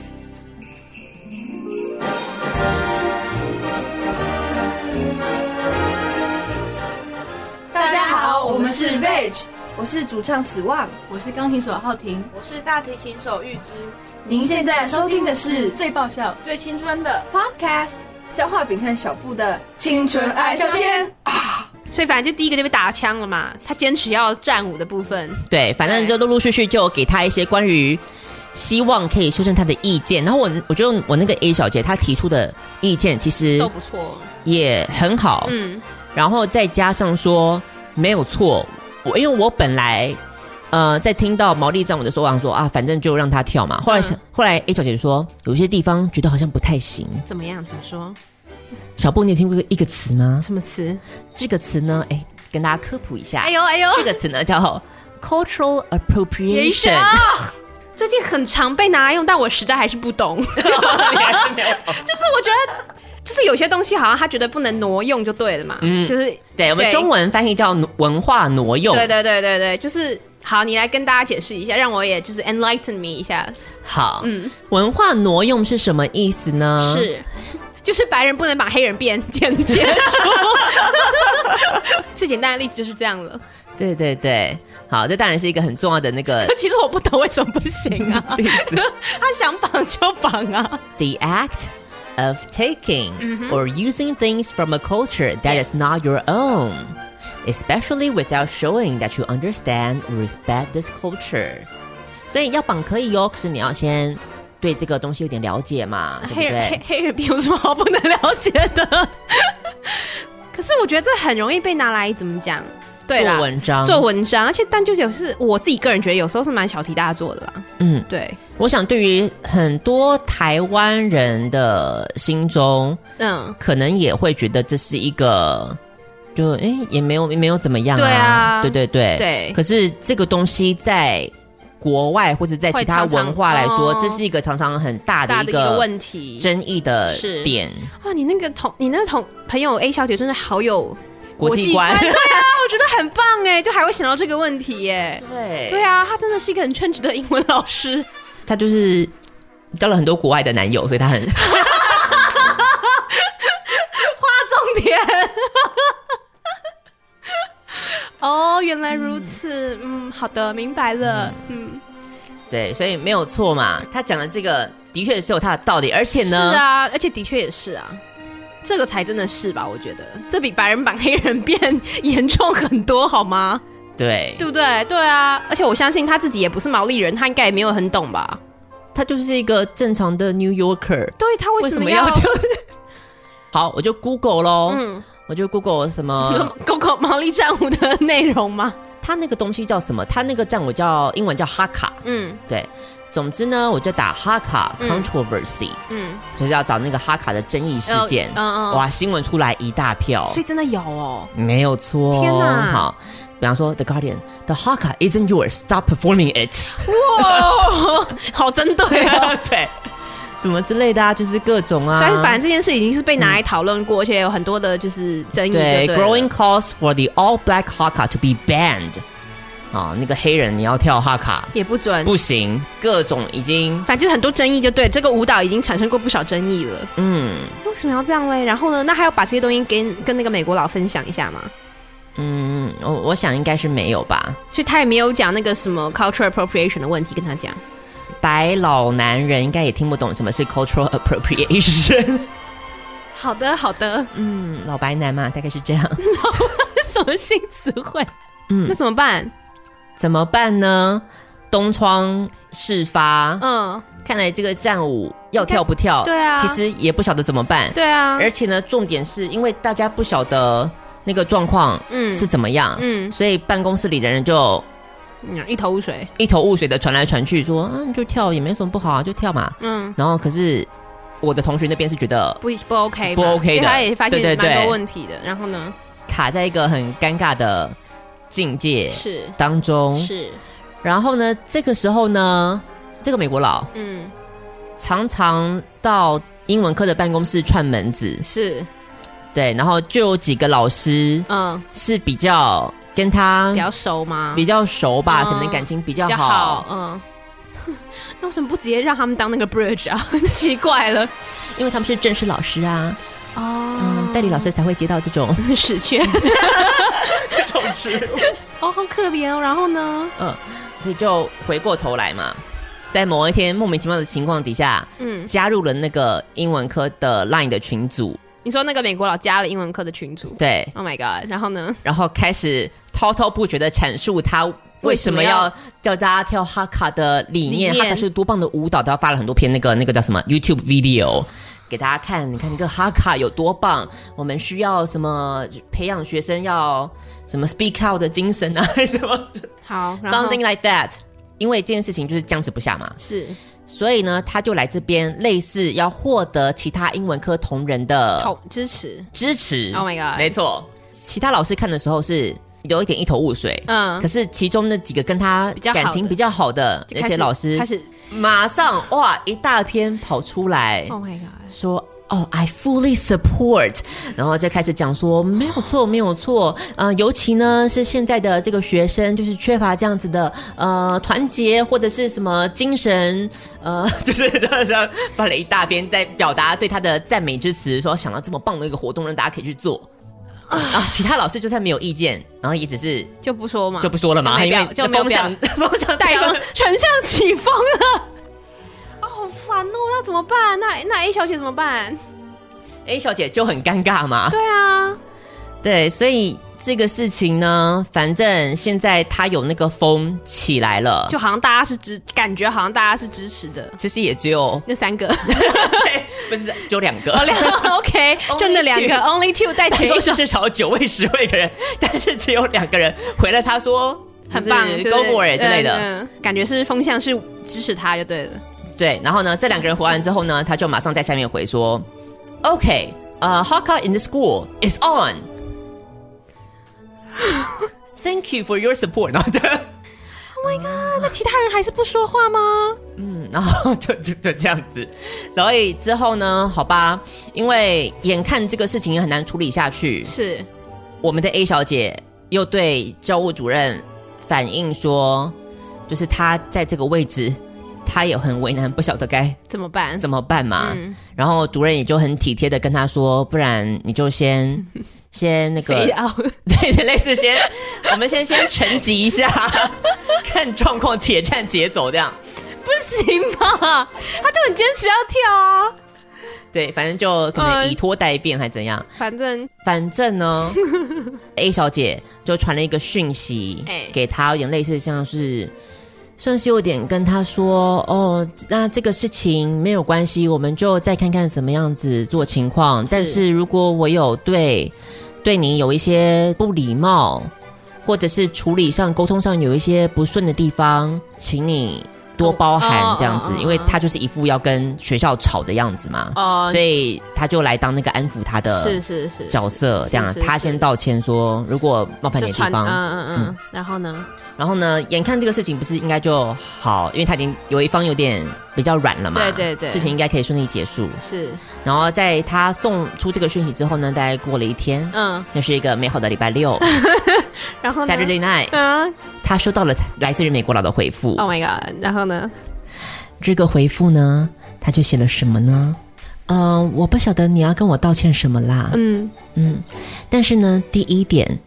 大家好，我们是 Veg。我是主唱史旺，我是钢琴手浩婷，
我是大提琴手玉芝。
您现在收听的是
最爆笑、最青春的
Podcast 消化饼和小布的青春爱消遣啊！
所以反正就第一个就被打枪了嘛，他坚持要战舞的部分。
对，反正就陆陆续续就给他一些关于希望可以修正他的意见。然后我觉得我那个 A 小姐她提出的意见其实
都不错，
也很好。然后再加上说没有错。因为我本来在听到毛利战舞的时候，我想说啊，反正就让他跳嘛。后来 A 小姐说，有些地方觉得好像不太行。
怎么样？怎么说？
小布，你有听过一个词吗？
什么词？
这个词呢，跟大家科普一下。
哎呦，
这个词呢叫 cultural appropriation。
最近很常被拿来用，但我实在还是不懂。就是我觉得。就是有些东西好像他觉得不能挪用就对了嘛，就是
对我们中文翻译叫文化挪用。
对，就是好，你来跟大家解释一下，让我也就是 enlighten me 一下。
好，文化挪用是什么意思呢？
就是白人不能把黑人变简洁说，最简单的例子就是这样了。
对，好，这当然是一个很重要的那个。
其实我不懂为什么不行啊，他想绑就绑啊。
The act of taking or using things from a culture that is not your own, especially without showing that you understand or respect this culture. 所以要绑可以哦，可是你要先对这个东西有点了解嘛，对不对？
黑人有什么好不能了解的？可是我觉得这很容易被拿来怎么讲？对啦，做文章，而且但就是有是我自己个人觉得有时候是蛮小题大做的啦。对，
我想对于很多台湾人的心中，可能也会觉得这是一个，就也没有怎么样啊。对。可是这个东西在国外或者在其他文化来说，这是一个常常很大的一个
问题、
争议的点。
哇，你那个朋友 A 小姐真的好有
国际观。
对啊，我觉得很棒哎，就还会想到这个问题耶。对啊，她真的是一个很称职的英文老师。
她就是交了很多国外的男友，所以她很划
重点。哦，原来如此。好的，明白了。
对，所以没有错嘛。他讲的这个的确是有他的道理，而且呢，
是啊，而且的确也是啊。这个才真的是吧？我觉得这比白人绑黑人变严重很多，好吗？
对，
对不对？对啊，而且我相信他自己也不是毛利人，他应该也没有很懂吧？
他就是一个正常的 New Yorker，
对，他为什么要
好，我就 Google 咯，我就 Google 什么
Google 毛利战舞的内容吗？
他那个东西叫什么？他那个战舞叫英文叫哈卡，对。总之呢，我就打哈卡 controversy，就是要找那个哈卡的争议事件。哇，新闻出来一大票，
所以真的有哦，
没有错。
天哪！
好，比方说 The Guardian，The Haka isn't yours，stop performing it。
哇，好针对哦，
对。什么之类的啊，就是各种啊。
所以反正这件事已经是被拿来讨论过，而且有很多的就是争议。
对 ，growing calls for the all-black Haka to be banned。那个黑人你要跳哈卡
也不准，
不行，各种已经，
反正很多争议就对。这个舞蹈已经产生过不少争议了。为什么要这样嘞？然后呢？那还要把这些东西跟那个美国佬分享一下吗？
我想应该是没有吧。
所以他也没有讲那个什么 cultural appropriation 的问题跟他讲。
白老男人应该也听不懂什么是 cultural appropriation。
好的，好的。
老白男嘛，大概是这样。
什么新词汇？那怎么办？
怎么办呢？东窗事发，看来这个战舞要跳不跳？
对啊，
其实也不晓得怎么办。
对啊，
而且呢，重点是因为大家不晓得那个状况是怎么样，所以办公室里的人就
一头雾水
的传来传去，说你就跳也没什么不好啊，就跳嘛。然后可是我的同学那边是觉得
不 OK
不 OK 的，
他也发现蛮多问题的。然后呢，卡
在一个很尴尬的境界当中
是，
然后呢，这个时候呢，这个美国佬常常到英文科的办公室串门子，
是
对，然后就有几个老师是比较跟他
比较熟吗？
比较熟吧，可能感情比较好。
那为什么不直接让他们当那个 bridge 啊？很奇怪了，
因为他们是正式老师啊。代理老师才会接到这种
屎缺
这种职务。
好可怜哦。然后呢？
所以就回过头来嘛，在某一天莫名其妙的情况底下，加入了那个英文科的 LINE 的群组。
你说那个美国佬加了英文科的群组？
对。
Oh my god！ 然后呢？
然后开始滔滔不绝的阐述他为什么要叫大家跳哈卡的理念，哈卡是多棒的舞蹈，他发了很多篇那个叫什么 YouTube video。给大家看，你看那个哈卡有多棒，我们需要什么培养学生要什么 speak out 的精神啊，什么
好
something like that。因为这件事情就是僵持不下嘛，
是，
所以呢，他就来这边类似要获得其他英文科同仁的
支持。
Oh my god， 没错。其他老师看的时候是有一点一头雾水，可是其中那几个跟他感情比较好的那些老师
开始
马上哇一大篇跑出来
，Oh my god，
说I fully support， 然后就开始讲说没有错，尤其呢是现在的这个学生就是缺乏这样子的团结或者是什么精神，就是发了一大篇在表达对他的赞美之词，说想到这么棒的一个活动让大家可以去做。其他老师就算没有意见，然后也只是
就不说嘛，
就不说了嘛，因为
就没有表
风向带风，
丞相起风了。好烦哦，那怎么办？那 A 小姐怎么办
？A 小姐就很尴尬嘛。
对啊，
对，所以这个事情呢，反正现在她有那个风起来了，
就好像大家感觉好像大家是支持的。
其实也只有
那3个，
对，不是就2个
，OK， 就那2个 ，Only 2带前一
是至少9位10位的人，但是只有2个人回了他说
很棒
，Go for it 之类的，
感觉是风向是支持他就对了。
对，然后呢，这2个人回完之后呢，他就马上在下面回说 ，OK， Haka in the school is on 。Thank you for your support。然后就
，Oh my god， 那其他人还是不说话吗？
然后就这样子，所以之后呢，好吧，因为眼看这个事情很难处理下去，
是
我们的 A 小姐又对教务主任反映说，就是她在这个位置，她也很为难，不晓得该
怎么办
嘛。然后主任也就很体贴的跟她说，不然你就先那个对，类似我们先沉寂一下，看状况，且战且走这样。
不行吧？他就很坚持要跳啊。
对，反正就可能以拖代变还怎样。反正呢，A 小姐就传了一个讯息给他，有点类似像是算是有点跟他说哦，那这个事情没有关系，我们就再看看什么样子做情况。但是如果我有对你有一些不礼貌，或者是处理上沟通上有一些不顺的地方，请你多包涵这样子，因为他就是一副要跟学校吵的样子嘛，所以他就来当那个安抚他的角色，这样他先道歉说如果冒犯你的地方，然后呢，眼看这个事情不是应该就好，因为他已经有一方有点比较软了嘛，对，事情应该可以顺利结束。是，然后在他送出这个讯息之后呢，大概过了一天，那是一个美好的礼拜六，然后 Saturday night，他收到了来自于美国佬的回复。
Oh my god！ 然后呢？
这个回复呢，他就写了什么呢？我不晓得你要跟我道歉什么啦。但是呢，第一点，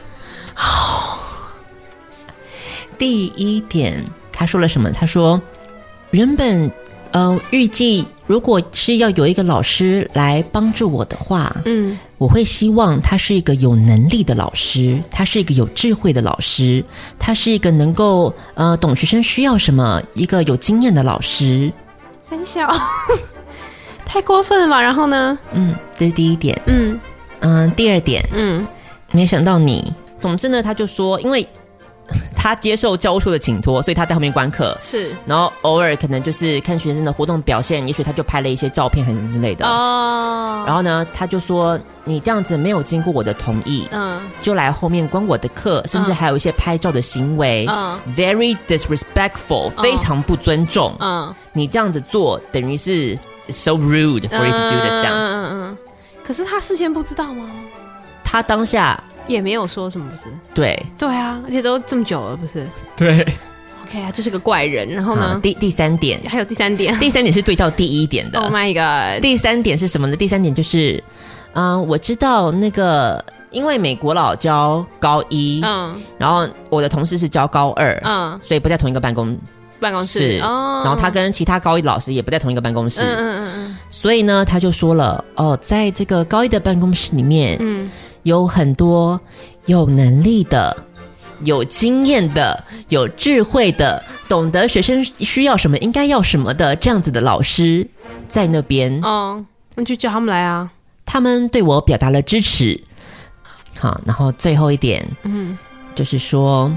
他说了什么？他说，原本预计如果是要有一个老师来帮助我的话，我会希望他是一个有能力的老师，他是一个有智慧的老师，他是一个能够懂学生需要什么，一个有经验的老师。
很小，太过分了吧？然后呢？
这是第一点。第二点，没想到你。总之呢，他就说，因为他接受教授的请托，所以他在后面观课，是，然后偶尔可能就是看学生的活动表现，也许他就拍了一些照片还是之类的然后呢，他就说你这样子没有经过我的同意，就来后面观我的课，甚至还有一些拍照的行为，very disrespectful，非常不尊重，你这样子做等于是 so rude for you to do this 这样。
可是他事先不知道吗？
他当下
也没有说什么，不是？对啊，而且都这么久了，不是？
对
，OK 啊，就是个怪人。然后呢？
第三点，
还有第三点，
第三点是对照第一点的。
Oh my god！
第三点是什么呢？第三点就是，我知道那个，因为美国佬教高一，然后我的同事是教高二，所以不在同一个办公室，然后他跟其他高一老师也不在同一个办公室，所以呢，他就说了，在这个高一的办公室里面，有很多有能力的、有经验的、有智慧的、懂得学生需要什么、应该要什么的这样子的老师在那边。
那就叫他们来啊！
他们对我表达了支持。好，然后最后一点，就是说，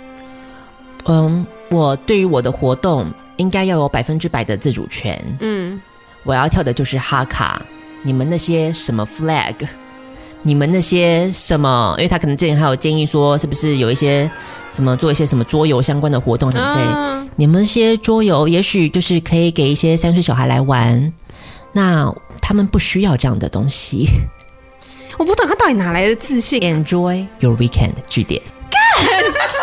我对于我的活动应该要有100%的自主权。我要跳的就是哈卡，你们那些什么 flag。你们那些什么，因为他可能之前还有建议说，是不是有一些什么做一些什么桌游相关的活动什么之类，你们那些桌游也许就是可以给一些3岁小孩来玩，那他们不需要这样的东西。
我不懂他到底哪来的自信。
Enjoy your weekend 句点。
干，他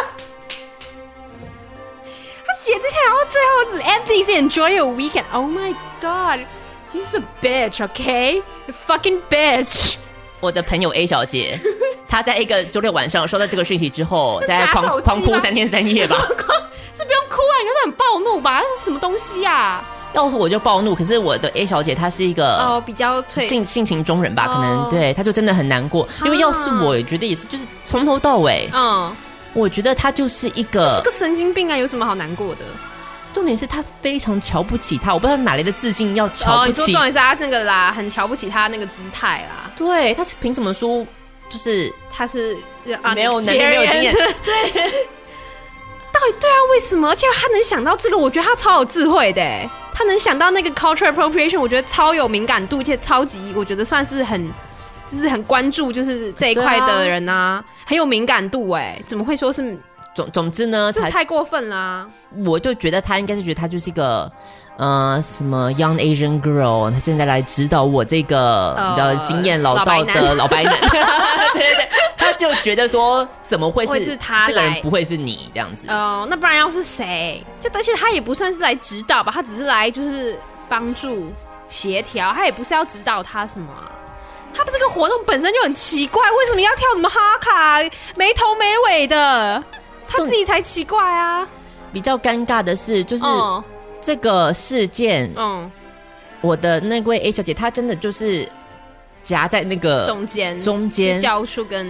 写这些，然后最后 ending 是 Enjoy your weekend。Oh my god, he's a bitch, okay? A fucking bitch。
我的朋友 A 小姐，她在一个周六晚上收到这个讯息之后，大概狂哭3天3夜吧。
是不用哭啊，应该是很暴怒吧？这是什么东西啊？
要是我就暴怒，可是我的 A 小姐她是一个
比较性
情中人吧，可能对，她就真的很难过。因为要是我觉得也是，就是从头到尾，我觉得她就是一个
神经病啊，有什么好难过的？
重点是他非常瞧不起他，我不知道哪来的自信要瞧不起。
你说重点是他那个啦，很瞧不起他那个姿态啦。
对，他凭什么说就是
他是
没有能力、没有经验？对，
到底对啊？为什么？而且他能想到这个，我觉得他超有智慧的。他能想到那个 cultural appropriation， 我觉得超有敏感度，而且超级，我觉得算是就是很关注就是这一块的人啊，很有敏感度。怎么会说是？
总之呢，
这太过分啦！
我就觉得他应该是觉得他就是一个什么 young Asian girl， 他现在来指导我这个你知道经验老道的老白男，对，他就觉得说怎么会是他这个人不会是你这样子
那不然要是谁？就而且他也不算是来指导吧，他只是来就是帮助协调，他也不是要指导他什么他这个活动本身就很奇怪，为什么要跳什么哈卡，没头没尾的？他自己才奇怪啊！
比较尴尬的是，就是这个事件，我的那位 A 小姐，她真的就是夹在那个中间教书跟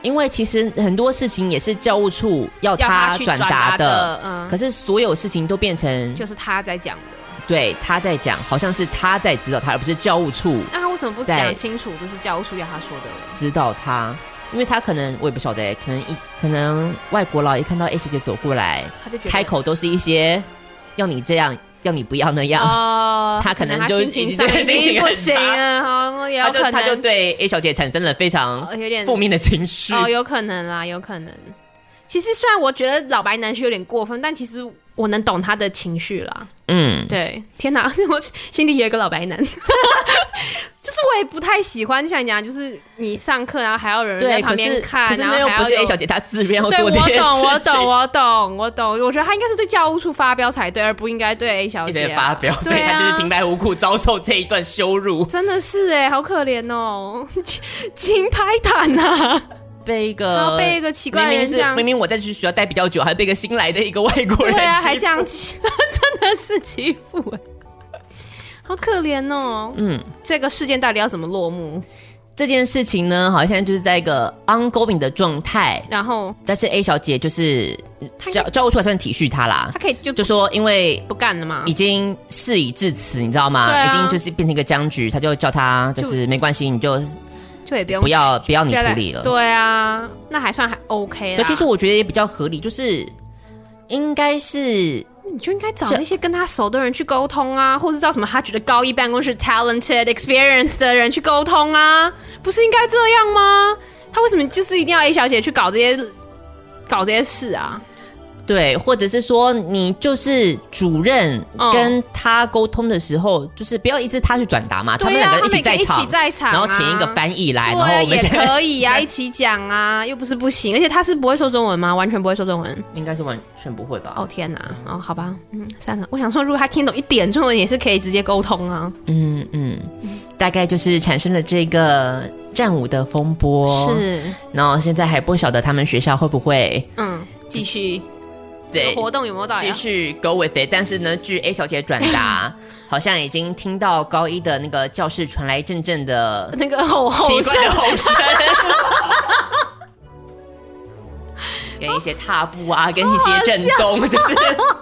因为其实很多事情也是教务处要他转达的，可是所有事情都变成
就是他在讲的。
对，他在讲，好像是他在指导他，而不是教务处。
那他为什么不讲清楚这是教务处要他说的？
指导他，因为他可能我也不晓得，可能外国佬一看到 A 小姐走过来，他就觉得开口都是一些要你这样，要你不要那样。他可能就
心情上已经不行了，也有可能
他就对 A 小姐产生了非常有点负面的情绪。
有可能啦，有可能。其实虽然我觉得老白男婿有点过分，但其实我能懂他的情绪啦。对，天哪，我心里有一个老白男，就是我也不太喜欢像你讲，就是你上课然后还要有人在旁边看，
可是那又不是 A 小姐她自愿要做这件事情。
我懂，我觉得他应该是对教务处发飙才对，而不应该对 A 小姐
发飙，所以他就是平白无故遭受这一段羞辱。
真的是好可怜哦，金牌坦啊！
被一个
奇怪的人这样，
明明我在去学校待比较久，还被一个新来的一个外国人，对啊，
还这样真的是欺负好可怜哦。这个事件到底要怎么落幕？
这件事情呢，好像就是在一个 ongoing 的状态，
然后
但是 A 小姐就是教务处还算体恤她啦，
她可以
就说因为
不干了嘛，
已经事已至此，你知道吗？已经就是变成一个僵局，她就叫她就是没关系，你就
也不
要你处理了。
对啊，那还算还 OK 啦。
其实我觉得也比较合理，就是应该是
你就应该找那些跟他熟的人去沟通啊，或是找什么他觉得高一办公室 talented experience 的人去沟通啊，不是应该这样吗？他为什么就是一定要 A 小姐去搞这些事啊？
对，或者是说你就是主任跟他沟通的时候，就是不要一直他去转达嘛，他们两个一起在场，然后请一个翻译来，然后我们
也可以啊，一起讲啊，又不是不行。而且他是不会说中文吗？完全不会说中文？
应该是完全不会吧？
哦天哪！哦，好吧，算了。我想说，如果他听懂一点中文，也是可以直接沟通啊。
大概就是产生了这个战舞的风波，
是。
然后现在还不晓得他们学校会不会
继续。
对，
活动有没有到？
继续 go with it， 但是呢，据 A 小姐转达，好像已经听到高一的那个教室传来阵阵的
那个吼声，
跟一些踏步啊，跟一些震动，就是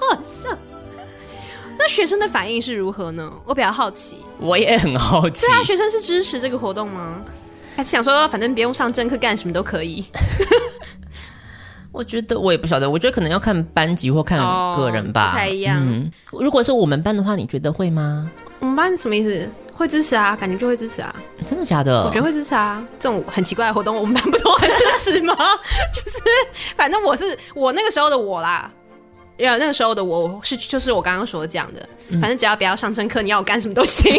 那学生的反应是如何呢？我比较好奇。
我也很好奇。
对啊，学生是支持这个活动吗？还是想说反正不用上正课，干什么都可以？
我觉得我也不晓得，我觉得可能要看班级或看个人吧，
不太一样。
如果是我们班的话，你觉得会吗？
我们班什么意思？会支持啊，感觉就会支持啊。
真的假的？
我觉得会支持啊。这种很奇怪的活动，我们班不都很支持吗？就是反正我那个时候的我啦，那个时候的我就是我刚刚所讲的，反正只要不要上正课，你要我干什么都行。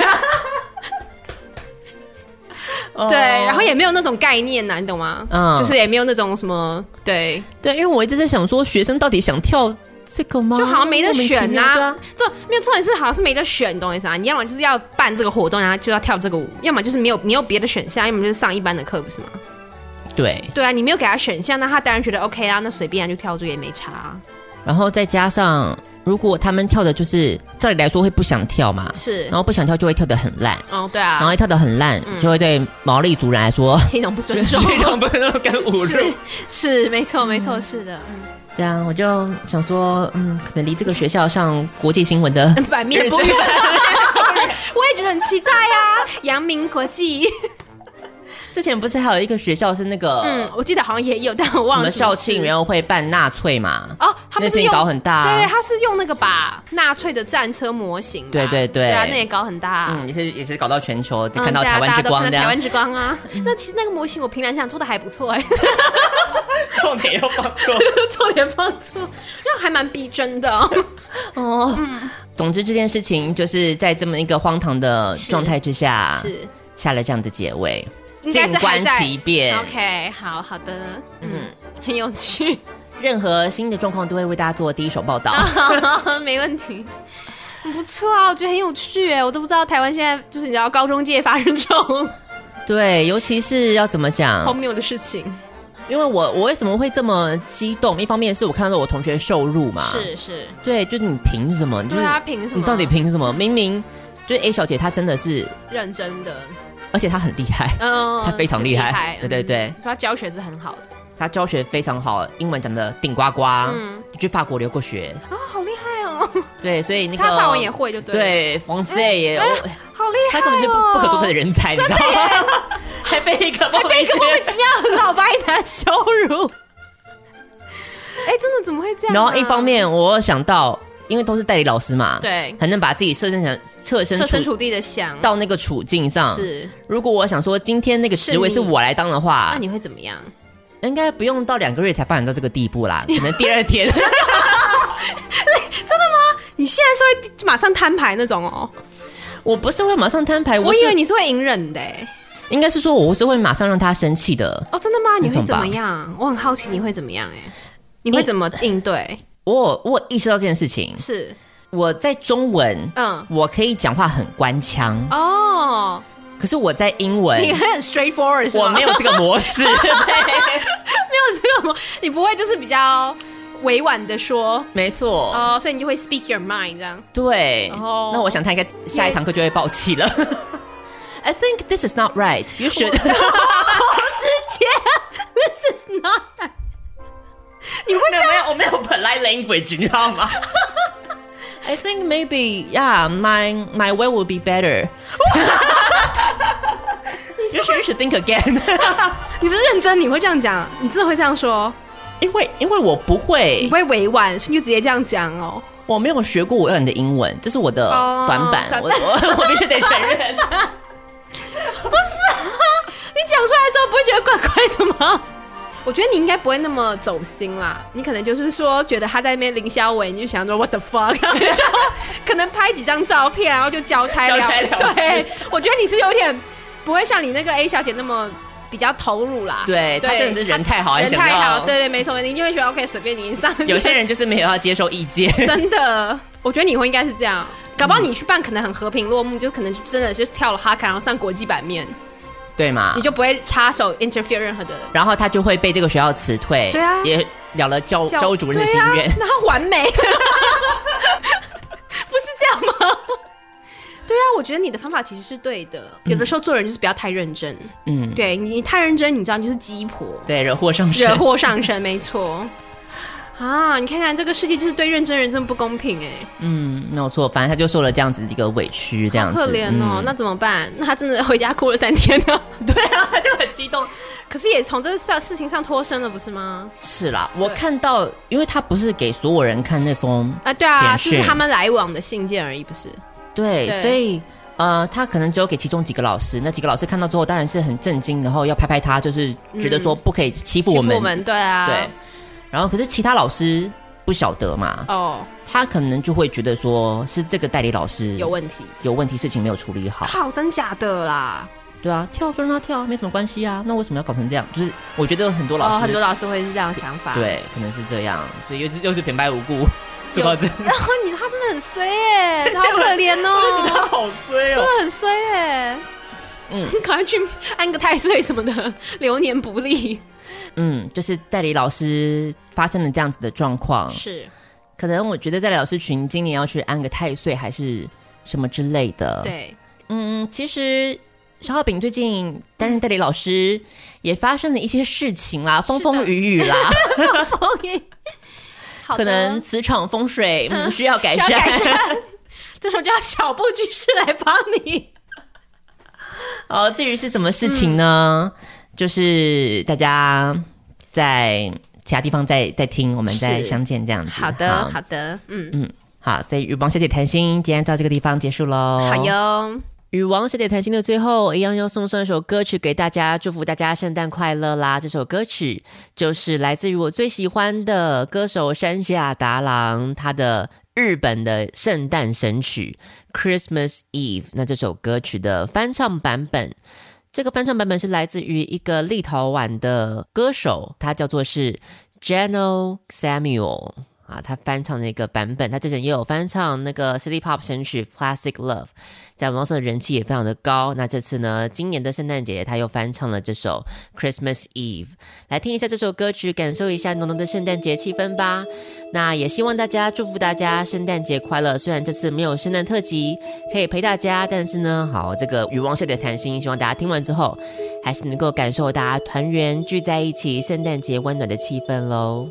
对，然后也没有那种概念呐，你懂吗？就是也没有那种什么，对，
因为我一直在想说，学生到底想跳这个吗？
就好像没得选呐，就没有重点是好像是没得选，你懂我意思啊？你要么就是要办这个活动，然后就要跳这个舞，要么就是你有别的选项，要么就是上一般的课，不是吗？
对
啊，你没有给他选项，那他当然觉得 OK 啦，那随便就跳这个也没差。
然后再加上，如果他们跳的就是照理来说会不想跳嘛，
是，
然后不想跳就会跳得很烂，
对啊，
然后一跳得很烂，就会对毛利族人来说
是一种不尊重，
是一种不尊重跟侮辱，
是没错，是的。
对啊，我就想说，可能离这个学校上国际新闻的
版面不远，我也觉得很期待啊，阳明国际。
之前不是还有一个学校是那个，
我记得好像也有，但我忘了
什么校庆，然后会办纳粹嘛？
他们是用
搞很大，
对，他是用那个把纳粹的战车模型，
对
啊，那也搞很大，
也是搞到全球，看到台湾之光，
台湾之光啊。那其实那个模型我凭良心讲做的还不错
重点又放错，
重点放错，这样还蛮逼真的
总之这件事情就是在这么一个荒唐的状态之下，是下了这样的结尾。静观其变。
OK， 好的，很有趣。
任何新的状况都会为大家做第一手报道，
没问题，很不错啊，我觉得很有趣我都不知道台湾现在就是你知道高中界发生这种，
对，尤其是要怎么讲
荒谬的事情。
因为我为什么会这么激动？一方面是我看到我同学受辱嘛，
是，
对，就是你凭什么？
对啊，凭什么？
你到底凭什么？明明就是 A 小姐她真的是
认真的。
而且他很厉害，他非常厉害，对对对，
他教学是很好的，
他教学非常好，英文讲的顶呱呱，去法国留过学
啊，好厉害哦。
对，所以那个
他法文也会就对了，
对，冯斯也
好厉害，
他根本就不可多得的人才，你知道吗？还被一个莫名
其妙的老白男羞辱。真的怎么会这样？
然后一方面我想到，因为都是代理老师嘛，
对，
很能把自己设身
处地的想
到那个处境上。
是，
如果我想说今天那个职位是我来当的话，
那你会怎么样？
应该不用到2个月才发展到这个地步啦，可能第2天。真的
吗？你现在是会马上摊牌那种哦？
我不是会马上摊牌，
我以为你是会隐忍的。
应该是说我是会马上让他生气的。
哦，真的吗？你会怎么样？我很好奇你会怎么样你会怎么应对？
我意识到这件事情，
是
我在中文，我可以讲话很官腔哦，可是我在英文，
你很 straightforward， 是吗？
我没有这个模式，对，没
有这个模，你不会就是比较委婉的说，
没错
所以你就会 speak your mind 这样。
对，那我想他应该下一堂课就会爆气了。I think this is not right. You should. 直
接 This is not right. 你会这样？
我没有 polite language， 你知道吗？I think maybe, yeah, my way will be better. You should think again.
你是认真？你会这样讲？你真的会这样说？
因为我不会，
你不会委婉，所以你就直接这样讲哦。
我没有学过委婉的英文，这是我的短板，我必须得承认。
不是你讲出来之后不会觉得怪怪的吗？我觉得你应该不会那么走心啦，你可能就是说觉得他在那边凌霄伟，你就想说 what the fuck， 然后就可能拍几张照片，然后就交差了。对，我觉得你是有点不会像你那个 A 小姐那么比较投入啦。
对，他真的是人太好，
人太好，对，没错，你就会觉得 OK， 随便你上。
有些人就是没有要接受意见，
真的，我觉得你会应该是这样。搞不好你去办可能很和平落幕，就可能真的就跳了哈卡，然后上国际版面。
对嘛？
你就不会插手 interfere 任何的，
然后他就会被这个学校辞退。
对啊，
也了了教务主任的心愿。
然后完美，不是这样吗？对啊，我觉得你的方法其实是对的。有的时候做人就是不要太认真。对你太认真，你知道你就是鸡婆，
对，惹祸上身，
惹祸上身，没错。啊，你看看这个世界就是对认真人真不公平
没有错，反正他就受了这样子的一个委屈，这样子，
好可怜哦。那怎么办？那他真的回家哭了3天呢？
对啊，他就很激动，
可是也从这个事情上脱身了，不是吗？
是啦，我看到，因为他不是给所有人看那封
对啊，就是他们来往的信件而已，不是？对，
所以他可能只有给其中几个老师，那几个老师看到之后当然是很震惊，然后要拍他，就是觉得说不可以欺负我们，
对啊，
对。然后可是其他老师不晓得嘛，他可能就会觉得说是这个代理老师有问题，事情没有处理好。
靠，真假的啦？
对啊，跳就让他跳，没什么关系啊，那为什么要搞成这样？就是我觉得很多老
师会是这样的想法，
对，可能是这样，所以又是平白无故说到这。
然后他真的很衰他好可怜哦，
他好衰哦，
真的很衰赶快去安个太岁什么的，流年不利。
就是代理老师发生了这样子的状况，
是
可能我觉得代理老师群今年要去安个太岁还是什么之类的。
对，
其实小浩饼最近担任代理老师也发生了一些事情啦，风风雨雨啦，
风雨，
可能磁场风水需要改善，
这时候就要小布居士来帮你。
好，至于是什么事情呢？就是大家在其他地方再听，我们再相见这样子。
好的，好的，
好，所以与王小姐谈心今天到这个地方结束咯。
好哟。
与王小姐谈心的最后，一样要送上一首歌曲给大家，祝福大家圣诞快乐啦！这首歌曲就是来自于我最喜欢的歌手山下达郎，他的日本的圣诞神曲 Christmas Eve。 那这首歌曲的翻唱版本，这个翻唱版本是来自于一个立陶宛的歌手，他叫做是 Jano Samuel。 啊，他翻唱的一个版本，他之前也有翻唱那个 City Pop 神曲 Plastic Love， 在网络上的人气也非常的高。那这次呢，今年的圣诞节他又翻唱了这首 Christmas Eve， 来听一下这首歌曲，感受一下浓浓的圣诞节气氛吧。那也希望大家祝福大家圣诞节快乐，虽然这次没有圣诞特辑可以陪大家，但是呢，好，这个与王小姐谈心，希望大家听完之后还是能够感受大家团圆聚在一起圣诞节温暖的气氛咯。